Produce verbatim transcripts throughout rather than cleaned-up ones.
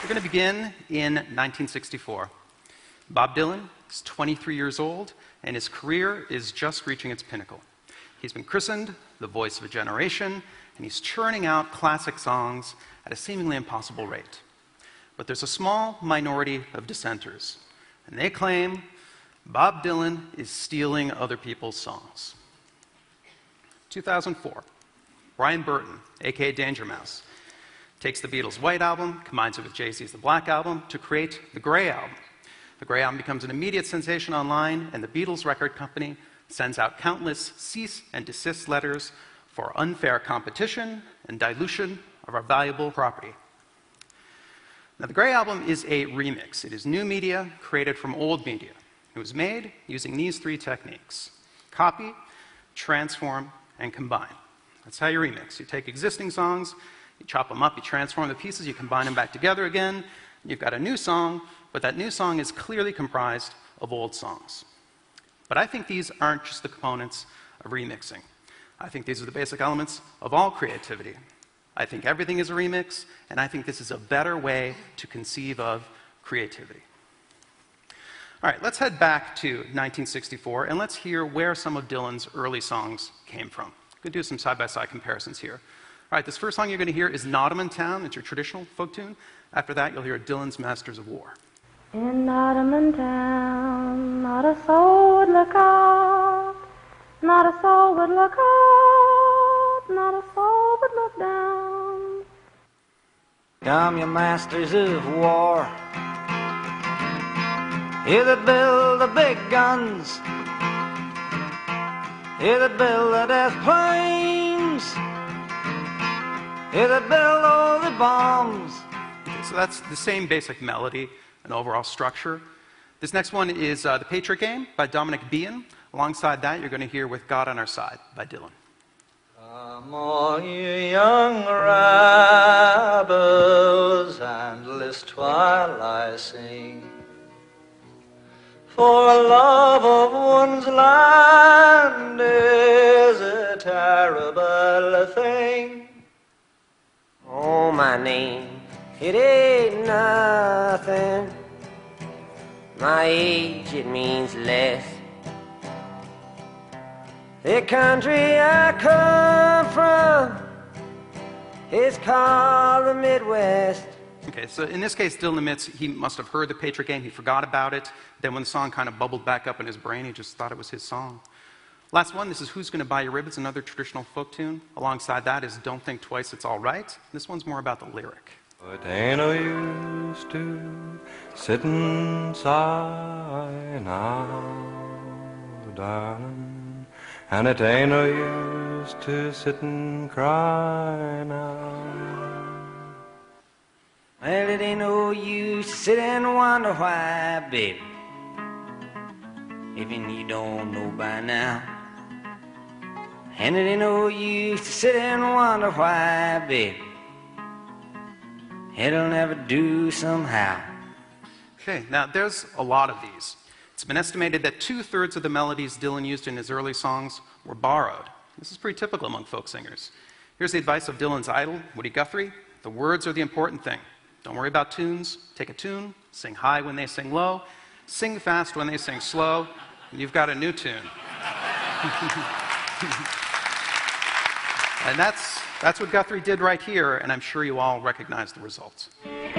We're going to begin in nineteen sixty-four. Bob Dylan is twenty-three years old, and his career is just reaching its pinnacle. He's been christened the voice of a generation, and he's churning out classic songs at a seemingly impossible rate. But there's a small minority of dissenters, and they claim Bob Dylan is stealing other people's songs. two thousand four, Brian Burton, aka Danger Mouse, takes the Beatles' White Album, combines it with Jay-Z's The Black Album to create the Grey Album. The Grey Album becomes an immediate sensation online, and the Beatles record company sends out countless cease and desist letters for unfair competition and dilution of our valuable property. Now, the Grey Album is a remix. It is new media created from old media. It was made using these three techniques: copy, transform, and combine. That's how you remix. You take existing songs, you chop them up, you transform the pieces, you combine them back together again, you've got a new song, but that new song is clearly comprised of old songs. But I think these aren't just the components of remixing. I think these are the basic elements of all creativity. I think everything is a remix, and I think this is a better way to conceive of creativity. All right, let's head back to nineteen sixty-four, and let's hear where some of Dylan's early songs came from. We're going to do some side-by-side comparisons here. All right, this first song you're going to hear is Nottingham Town. It's your traditional folk tune. After that, you'll hear Dylan's Masters of War. In Nottingham Town, not a soul would look out, not a soul would look out, not a soul would look down. Come, you masters of war, you that build the big guns, you that build the death planes, you that build all the bombs. Okay, so that's the same basic melody and overall structure. This next one is uh, The Patriot Game by Dominic Behan. Alongside that, you're going to hear With God on Our Side by Dylan. Come all you young rebels, and list while I sing, for love of one's land is a terrible thing. Oh, my name, it ain't nothing. My age, it means less. The country I come from is called the Midwest. Okay, so in this case, Dylan admits he must have heard The Patriot Game, he forgot about it. Then when the song kind of bubbled back up in his brain, he just thought it was his song. Last one, this is Who's Gonna Buy Your Ribbons, another traditional folk tune. Alongside that is Don't Think Twice, It's All Right. This one's more about the lyric. It ain't no use to sit and sigh now, darling, and it ain't no use to sit and cry now. Well, it ain't no use to sit and wonder why, baby, even you don't know by now. And it ain't no use to sit and wonder why, baby, it'll never do somehow. Okay, now there's a lot of these. It's been estimated that two-thirds of the melodies Dylan used in his early songs were borrowed. This is pretty typical among folk singers. Here's the advice of Dylan's idol, Woody Guthrie. The words are the important thing. Don't worry about tunes. Take a tune, sing high when they sing low, sing fast when they sing slow, and you've got a new tune. And that's, that's what Guthrie did right here, and I'm sure you all recognize the results.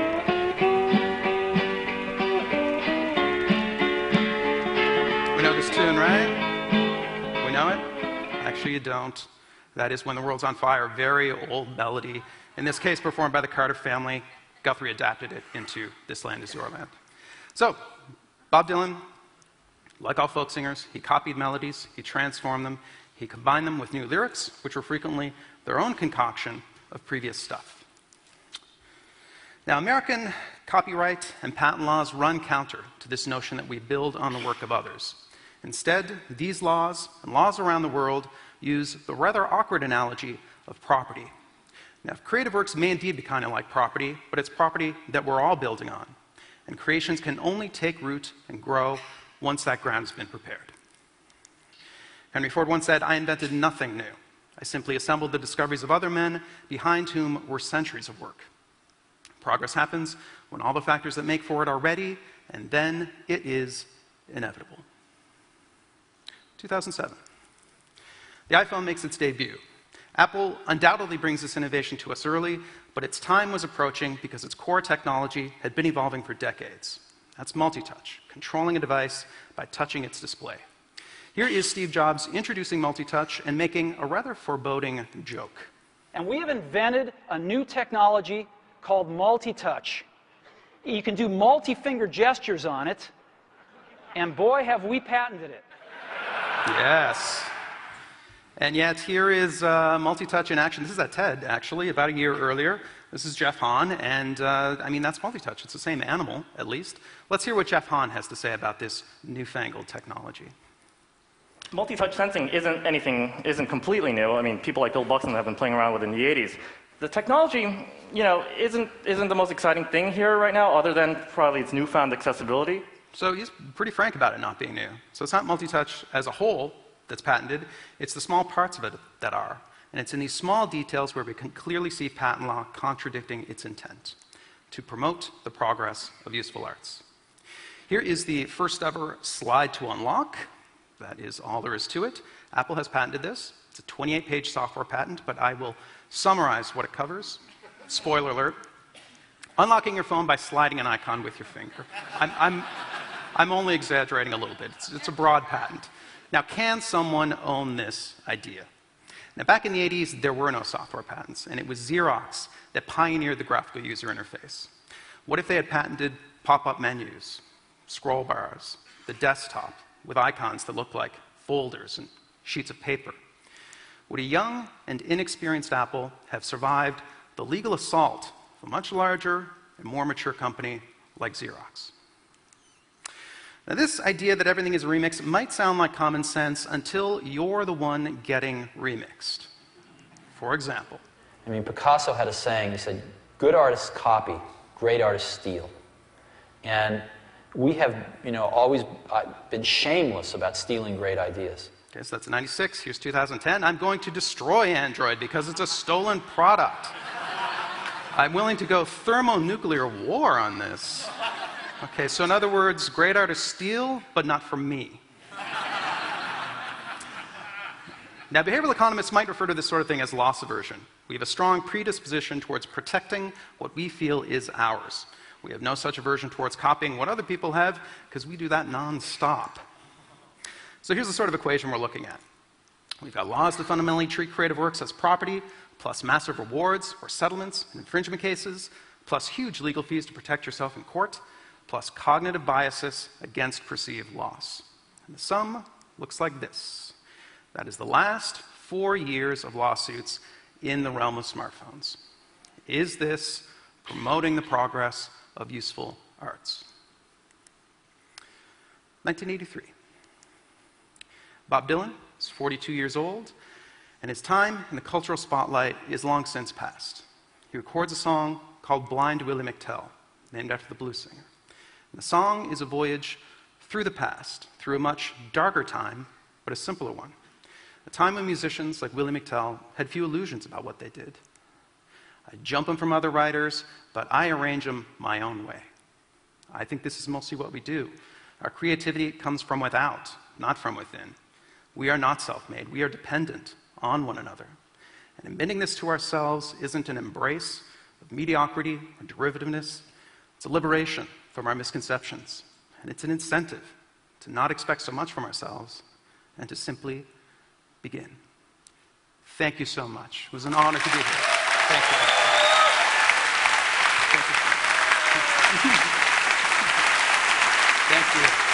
We know this tune, right? We know it? Actually, you don't. That is When the World's on Fire, very old melody. In this case, performed by the Carter Family. Guthrie adapted it into This Land Is Your Land. So, Bob Dylan, like all folk singers, he copied melodies, he transformed them, he combined them with new lyrics, which were frequently their own concoction of previous stuff. Now, American copyright and patent laws run counter to this notion that we build on the work of others. Instead, these laws and laws around the world use the rather awkward analogy of property. Now, creative works may indeed be kind of like property, but it's property that we're all building on. And creations can only take root and grow once that ground has been prepared. Henry Ford once said, "I invented nothing new. I simply assembled the discoveries of other men behind whom were centuries of work." Progress happens when all the factors that make for it are ready, and then it is inevitable. two thousand seven. The iPhone makes its debut. Apple undoubtedly brings this innovation to us early, but its time was approaching because its core technology had been evolving for decades. That's multi-touch, controlling a device by touching its display. Here is Steve Jobs introducing multi-touch and making a rather foreboding joke. And we have invented a new technology called multi-touch. You can do multi-finger gestures on it, and boy, have we patented it. Yes. And yet, here is uh, multi-touch in action. This is at TED, actually, about a year earlier. This is Jeff Hahn, and uh, I mean, that's multi-touch. It's the same animal, at least. Let's hear what Jeff Hahn has to say about this newfangled technology. Multi-touch sensing isn't anything, isn't completely new. I mean, people like Bill Buxton have been playing around with it in the eighties. The technology, you know, isn't, isn't the most exciting thing here right now, other than probably its newfound accessibility. So he's pretty frank about it not being new. So it's not multi-touch as a whole that's patented, it's the small parts of it that are. And it's in these small details where we can clearly see patent law contradicting its intent, to promote the progress of useful arts. Here is the first ever slide to unlock. That is all there is to it. Apple has patented this. It's a twenty-eight page software patent, but I will summarize what it covers. Spoiler alert. Unlocking your phone by sliding an icon with your finger. I'm, I'm, I'm only exaggerating a little bit. It's, it's a broad patent. Now, can someone own this idea? Now, back in the eighties, there were no software patents, and it was Xerox that pioneered the graphical user interface. What if they had patented pop-up menus, scroll bars, the desktop, with icons that looked like folders and sheets of paper? Would a young and inexperienced Apple have survived the legal assault of a much larger and more mature company like Xerox? Now, this idea that everything is a remix might sound like common sense until you're the one getting remixed. For example, I mean, Picasso had a saying, he said, good artists copy, great artists steal. And we have, you know, always uh, been shameless about stealing great ideas. Okay, so that's ninety-six, here's two thousand ten. I'm going to destroy Android because it's a stolen product. I'm willing to go thermonuclear war on this. Okay, so in other words, great artists steal, but not from me. Now, behavioral economists might refer to this sort of thing as loss aversion. We have a strong predisposition towards protecting what we feel is ours. We have no such aversion towards copying what other people have, because we do that nonstop. So here's the sort of equation we're looking at. We've got laws that fundamentally treat creative works as property, plus massive rewards or settlements in infringement cases, plus huge legal fees to protect yourself in court, plus cognitive biases against perceived loss. And the sum looks like this. That is the last four years of lawsuits in the realm of smartphones. Is this promoting the progress of useful arts? nineteen eighty-three. Bob Dylan is forty-two years old, and his time in the cultural spotlight is long since past. He records a song called Blind Willie McTell, named after the blues singer. And the song is a voyage through the past, through a much darker time, but a simpler one. A time when musicians like Willie McTell had few illusions about what they did. I jump them from other writers, but I arrange them my own way. I think this is mostly what we do. Our creativity comes from without, not from within. We are not self-made. We are dependent on one another. And admitting this to ourselves isn't an embrace of mediocrity or derivativeness. It's a liberation from our misconceptions. And it's an incentive to not expect so much from ourselves and to simply begin. Thank you so much. It was an honor to be here. Thank you. Thank you. Thank you.